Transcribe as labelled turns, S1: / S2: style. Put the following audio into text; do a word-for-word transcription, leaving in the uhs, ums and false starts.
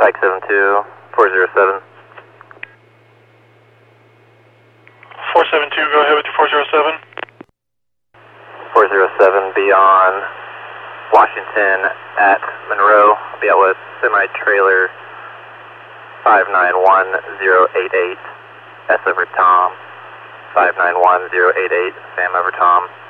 S1: Spike seven two, four zero seven.
S2: four seven two, go ahead with your four zero seven.
S1: four zero seven, be on Washington at Monroe. I'll be out with semi-trailer five nine one zero eight eight, S over Tom. five nine one zero eight eight, Sam over Tom.